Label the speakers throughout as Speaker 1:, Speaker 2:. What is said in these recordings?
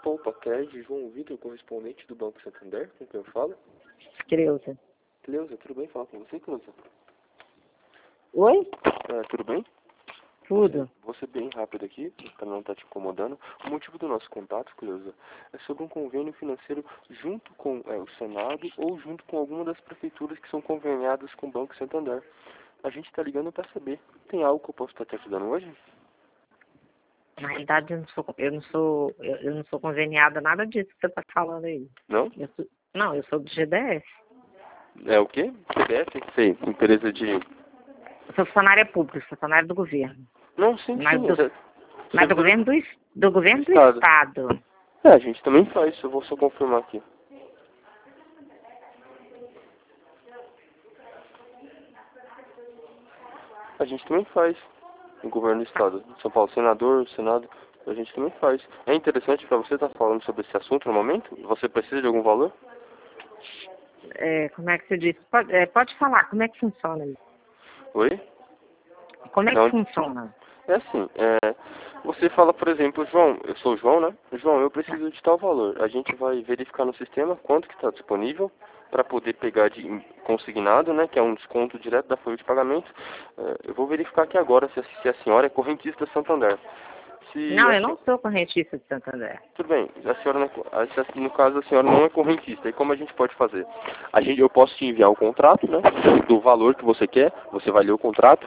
Speaker 1: Paquete, João Vitor, correspondente do Banco Santander, com quem eu falo?
Speaker 2: Creuza.
Speaker 1: Cleusa, tudo bem falar com você, Cleusa?
Speaker 2: Oi?
Speaker 1: Tudo bem?
Speaker 2: Tudo.
Speaker 1: Vou ser bem rápido aqui, para não estar te incomodando. O motivo do nosso contato, Cleusa, é sobre um convênio financeiro junto com o Senado ou junto com alguma das prefeituras que são conveniadas com o Banco Santander. A gente está ligando para saber, tem algo que eu posso estar te ajudando hoje?
Speaker 2: Na realidade, eu não sou conveniada nada disso que você está falando aí.
Speaker 1: Não?
Speaker 2: Eu sou do GDS.
Speaker 1: É o quê? CBF? Sei, empresa de...
Speaker 2: Eu sou funcionária pública, funcionária do governo.
Speaker 1: Não, sim,
Speaker 2: Mas
Speaker 1: sim.
Speaker 2: do governo do governo do
Speaker 1: Estado.
Speaker 2: Estado.
Speaker 1: A gente também faz, eu vou só confirmar aqui. A gente também faz. O governo do Estado. São Paulo, senador, Senado, a gente também faz. É interessante para você estar falando sobre esse assunto no momento? Você precisa de algum valor?
Speaker 2: Como é que você disse? Pode falar, como é que funciona isso?
Speaker 1: Oi?
Speaker 2: Como é
Speaker 1: Não.
Speaker 2: que funciona?
Speaker 1: É assim, você fala, por exemplo, João, eu sou o João, né? João, eu preciso de tal valor. A gente vai verificar no sistema quanto que está disponível para poder pegar de consignado, né? Que é um desconto direto da folha de pagamento. Eu vou verificar aqui agora se a senhora é correntista Santander.
Speaker 2: Não, eu não sou correntista de Santander.
Speaker 1: Tudo bem, a senhora no caso a senhora não é correntista. E como a gente pode fazer? Eu posso te enviar o contrato, né? Do valor que você quer. Você vai ler o contrato.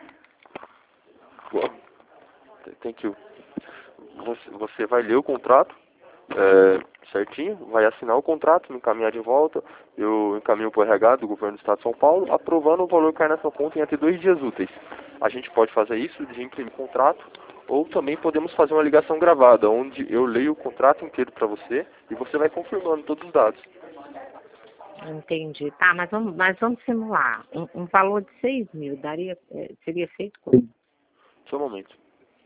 Speaker 1: Thank you. Você vai ler o contrato certinho, vai assinar o contrato, me encaminhar de volta, eu encaminho para o RH do Governo do Estado de São Paulo, aprovando o valor cair na sua conta em até 2 dias úteis. A gente pode fazer isso de imprimir o contrato, ou também podemos fazer uma ligação gravada, onde eu leio o contrato inteiro para você e você vai confirmando todos os dados.
Speaker 2: Entendi. Tá, mas vamos simular. Um valor de 6 mil seria feito como?
Speaker 1: Só um momento.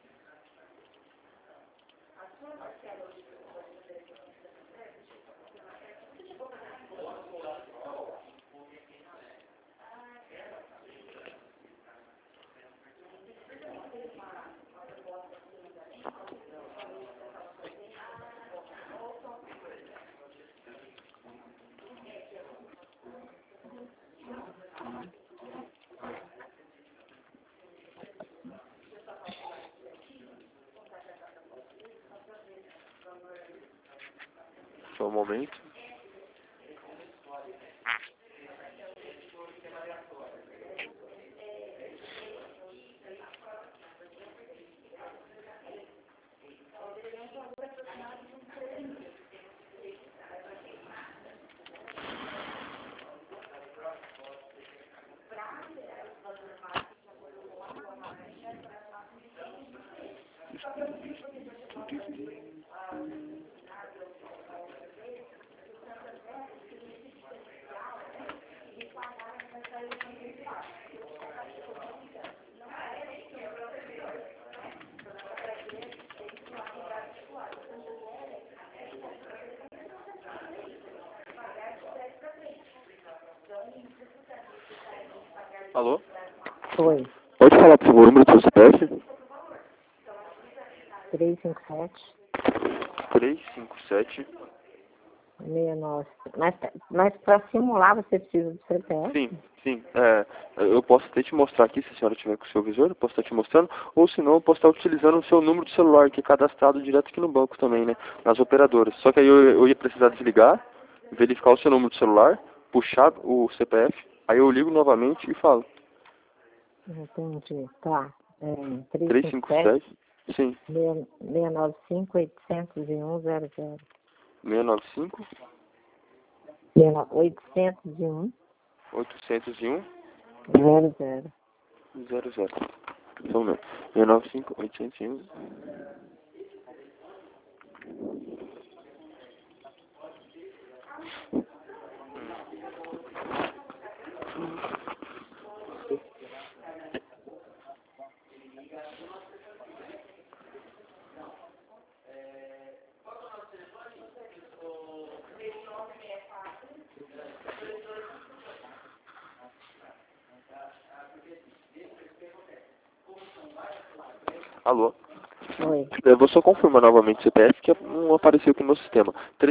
Speaker 1: Só um momento. Alô?
Speaker 2: Foi.
Speaker 1: Pode falar, por favor, o número do seu CPF?
Speaker 2: 357
Speaker 1: 357.
Speaker 2: 69. Mas para simular você precisa do CPF?
Speaker 1: Sim. Eu posso até te mostrar aqui, se a senhora tiver com o seu visor, eu posso estar te mostrando, ou senão eu posso estar utilizando o seu número de celular, que é cadastrado direto aqui no banco também, né? Nas operadoras. Só que aí eu ia precisar desligar, verificar o seu número de celular, puxar o CPF, aí eu ligo novamente e falo.
Speaker 2: Entendi. Tá.
Speaker 1: 357. Sim.
Speaker 2: 695 801 00.
Speaker 1: 695
Speaker 2: 801
Speaker 1: 801
Speaker 2: 00.
Speaker 1: 00. Só um momento. 695 801. Alô?
Speaker 2: Oi.
Speaker 1: Eu vou só confirmar novamente o CPF que não apareceu aqui no meu sistema.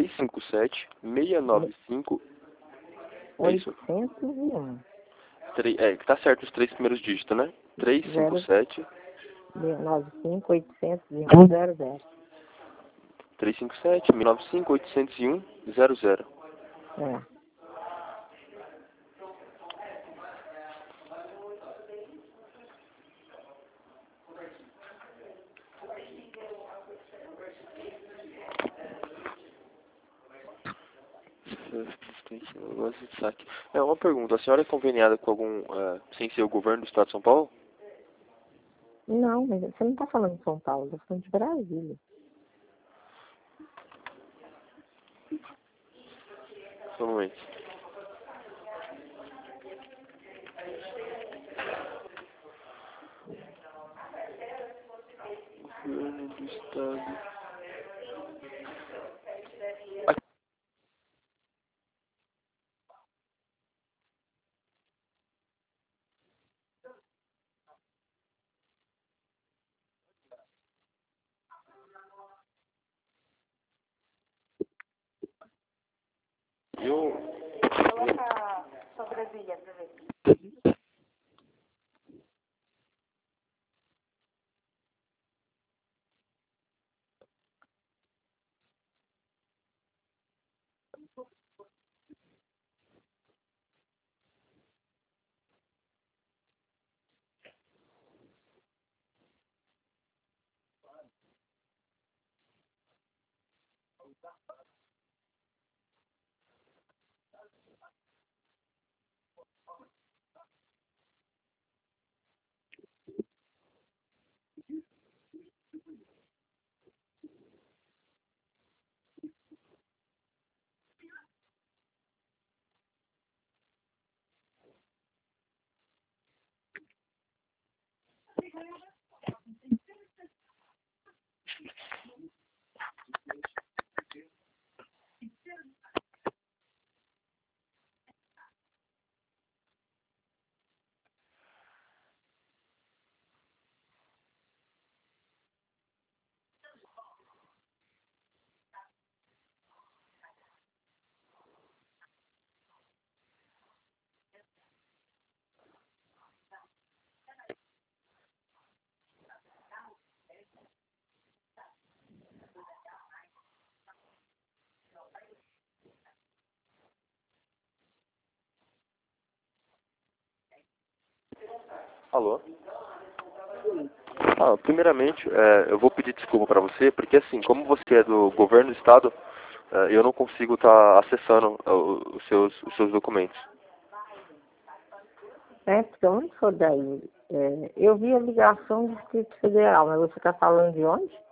Speaker 1: 357-695. É isso?
Speaker 2: 801.
Speaker 1: É, que tá certo os três primeiros dígitos, né? 357.
Speaker 2: 95 801 00.
Speaker 1: 357-695-801-00.
Speaker 2: É.
Speaker 1: Negócio de saque. É uma pergunta, a senhora é conveniada com algum, sem ser o governo do estado de São Paulo?
Speaker 2: Não, mas você não está falando de São Paulo, você está falando de Brasília.
Speaker 1: Só um momento. Governo do estado. Eu.
Speaker 2: Coloca só Brasília pra ver.
Speaker 1: Alô? Primeiramente, eu vou pedir desculpa para você, porque assim, como você é do governo do estado, eu não consigo estar acessando os seus documentos.
Speaker 2: É, porque eu não sou daí. É, eu vi a ligação do Distrito Federal, mas você está falando de onde?